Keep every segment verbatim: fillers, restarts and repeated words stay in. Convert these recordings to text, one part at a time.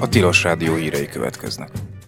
Tilos Rádió hírei következnek.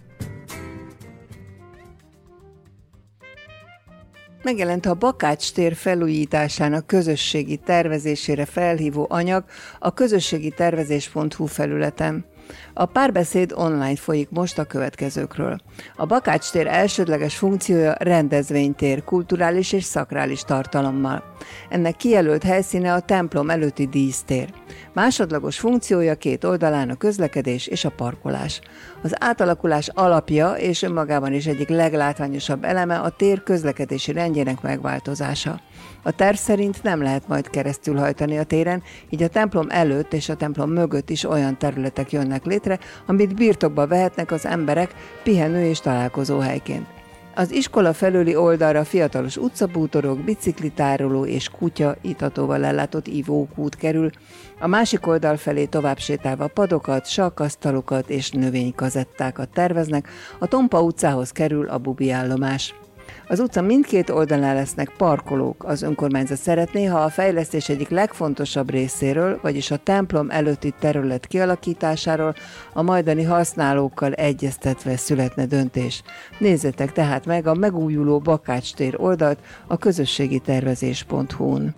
Megjelent a Bakács tér felújításának közösségi tervezésére felhívó anyag a közösségi tervezés pont hu felületen. A párbeszéd online folyik most a következőkről. A Bakács tér elsődleges funkciója rendezvénytér, kulturális és szakrális tartalommal. Ennek kijelölt helyszíne a templom előtti dísztér. Másodlagos funkciója két oldalán a közlekedés és a parkolás. Az átalakulás alapja és önmagában is egyik leglátványosabb eleme a tér közlekedési rendjének megváltozása. A terv szerint nem lehet majd keresztülhajtani a téren, így a templom előtt és a templom mögött is olyan területek jönnek létre, amit birtokba vehetnek az emberek pihenő és találkozóhelyként. Az iskola felőli oldalra fiatalos utcabútorok, biciklitároló és kutya itatóval ellátott ivókút kerül, a másik oldal felé tovább sétálva padokat, sakkasztalokat és növénykazettákat terveznek, a Tompa utcához kerül a bubi állomás. Az utca mindkét oldalán lesznek parkolók. Az önkormányzat szeretné, ha a fejlesztés egyik legfontosabb részéről, vagyis a templom előtti terület kialakításáról a majdani használókkal egyeztetve születne döntés. Nézzétek tehát meg a megújuló Bakács tér oldalt a közösségi tervezés pont hu-n.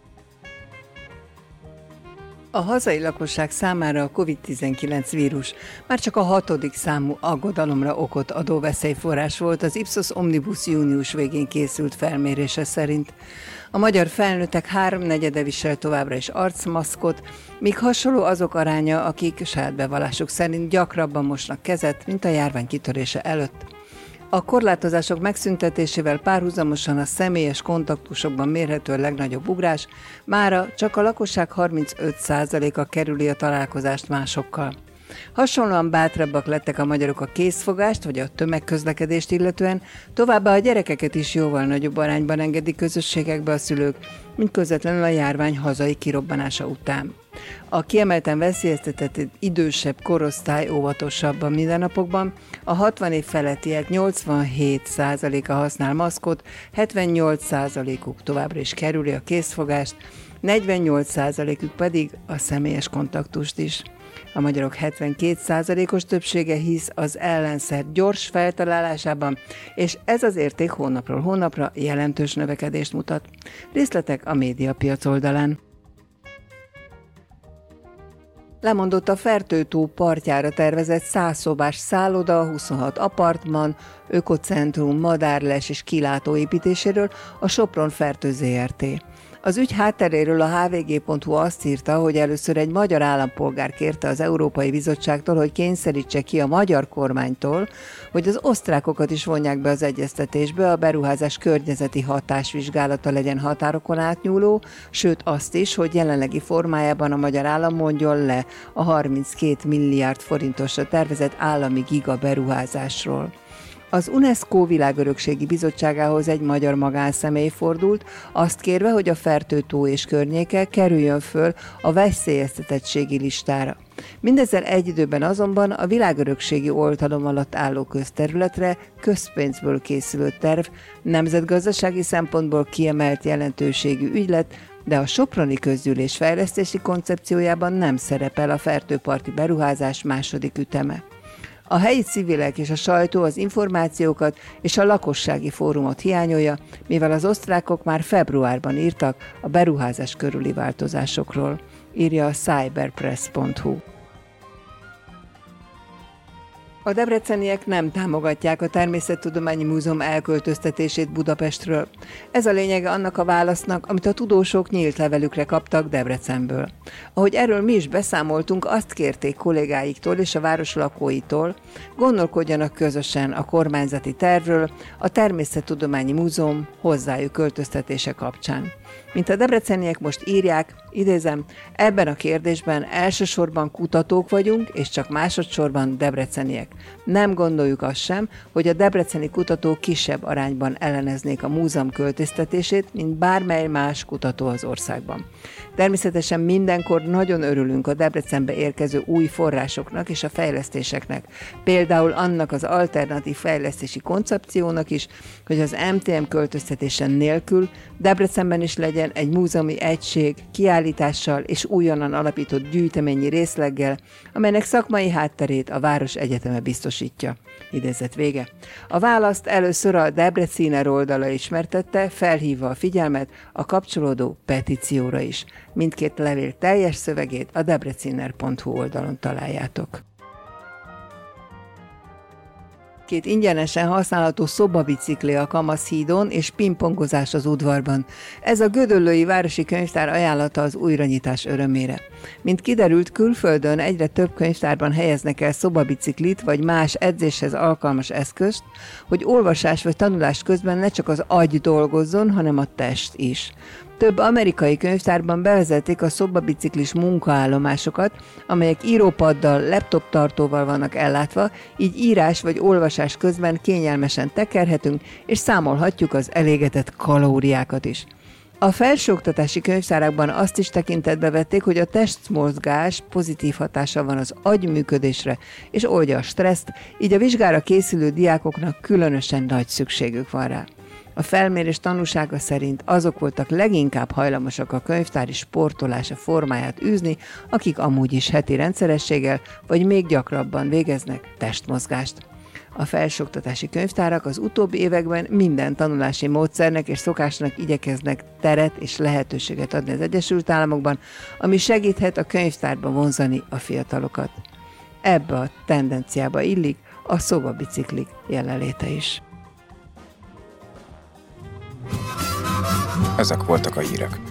A hazai lakosság számára a kovid tizenkilenc vírus már csak a hatodik számú aggodalomra okot adó veszélyforrás volt az Ipsos Omnibus június végén készült felmérése szerint. A magyar felnőttek háromnegyede visel továbbra is arcmaszkot, míg hasonló azok aránya, akik saját bevallásuk szerint gyakrabban mosnak kezet, mint a járvány kitörése előtt. A korlátozások megszüntetésével párhuzamosan a személyes kontaktusokban mérhető a legnagyobb ugrás, mára csak a lakosság harmincöt százaléka kerüli a találkozást másokkal. Hasonlóan bátrabbak lettek a magyarok a készfogást vagy a tömegközlekedést illetően, továbbá a gyerekeket is jóval nagyobb arányban engedik közösségekbe a szülők, mint közvetlenül a járvány hazai kirobbanása után. A kiemelten veszélyeztetett idősebb korosztály óvatosabb a mindennapokban, a hatvan év felettiek nyolcvanhét százaléka használ maszkot, hetvennyolc százalékuk továbbra is kerüli a készfogást, negyvennyolc százalékuk pedig a személyes kontaktust is. A magyarok hetvenkét százalékos többsége hisz az ellenszer gyors feltalálásában, és ez az érték hónapról hónapra jelentős növekedést mutat. Részletek a Médiapiac oldalán. Lemondott a Fertő-tó partjára tervezett száz szobás szálloda, huszonhat apartman, ökocentrum, madárles és kilátó építéséről a Sopron Fertő zé er té. Az ügy hátteréről a há vé gé pont hu azt írta, hogy először egy magyar állampolgár kérte az Európai Bizottságtól, hogy kényszerítse ki a magyar kormánytól, hogy az osztrákokat is vonják be az egyeztetésbe, a beruházás környezeti hatásvizsgálata legyen határokon átnyúló, sőt azt is, hogy jelenlegi formájában a magyar állam mondjon le a harminckét milliárd forintosra tervezett állami giga beruházásról. Az UNESCO Világörökségi Bizottságához egy magyar magánszemély fordult, azt kérve, hogy a Fertő-tó és környéke kerüljön föl a veszélyeztetettségi listára. Mindezzel egy időben azonban a világörökségi oltalom alatt álló közterületre közpénzből készülő terv nemzetgazdasági szempontból kiemelt jelentőségű ügy lett, de a soproni közgyűlés fejlesztési koncepciójában nem szerepel a fertőparti beruházás második üteme. A helyi civilek és a sajtó az információkat és a lakossági fórumot hiányolja, mivel az osztrákok már februárban írtak a beruházás körüli változásokról, írja a cyberpress pont hu. A debreceniek nem támogatják a Természettudományi Múzeum elköltöztetését Budapestről. Ez a lényege annak a válasznak, amit a tudósok nyílt levelükre kaptak Debrecenből. Ahogy erről mi is beszámoltunk, azt kérték kollégáiktól és a város lakóitól, gondolkodjanak közösen a kormányzati tervről a Természettudományi Múzeum hozzájuk költöztetése kapcsán. Mint a debreceniek most írják, idézem, ebben a kérdésben elsősorban kutatók vagyunk, és csak másodszorban debreceniek. Nem gondoljuk azt sem, hogy a debreceni kutatók kisebb arányban elleneznék a múzeum költöztetését, mint bármely más kutató az országban. Természetesen mindenkor nagyon örülünk a Debrecenbe érkező új forrásoknak és a fejlesztéseknek. Például annak az alternatív fejlesztési koncepciónak is, hogy az em té em költöztetésen nélkül Debrecenben is legyen egy múzeumi egység, kiállítás kiállítással és újonnan alapított gyűjteményi részleggel, amelynek szakmai hátterét a város egyeteme biztosítja. Idézet vége. A választ először a Debreciner oldala ismertette, felhívva a figyelmet a kapcsolódó petícióra is. Mindkét levél teljes szövegét a debreciner pont hu oldalon találjátok. Két ingyenesen használható szobabicikli a Kamaszhídon és pingpongozás az udvarban. Ez a Gödöllői Városi Könyvtár ajánlata az újranyitás örömére. Mint kiderült, külföldön egyre több könyvtárban helyeznek el szobabiciklit vagy más edzéshez alkalmas eszközt, hogy olvasás vagy tanulás közben ne csak az agy dolgozzon, hanem a test is. Több amerikai könyvtárban bevezették a szobabiciklis munkaállomásokat, amelyek írópaddal, laptop tartóval vannak ellátva, így írás vagy olvasás közben kényelmesen tekerhetünk, és számolhatjuk az elégetett kalóriákat is. A felsőoktatási könyvtárakban azt is tekintetbe vették, hogy a testmozgás pozitív hatása van az agyműködésre, és oldja a stresszt, így a vizsgára készülő diákoknak különösen nagy szükségük van rá. A felmérés tanúsága szerint azok voltak leginkább hajlamosak a könyvtári sportolása formáját űzni, akik amúgy is heti rendszerességgel vagy még gyakrabban végeznek testmozgást. A felsőoktatási könyvtárak az utóbbi években minden tanulási módszernek és szokásnak igyekeznek teret és lehetőséget adni az Egyesült Államokban, ami segíthet a könyvtárba vonzani a fiatalokat. Ebbe a tendenciába illik a szobabiciklik jelenléte is. Ezek voltak a hírek.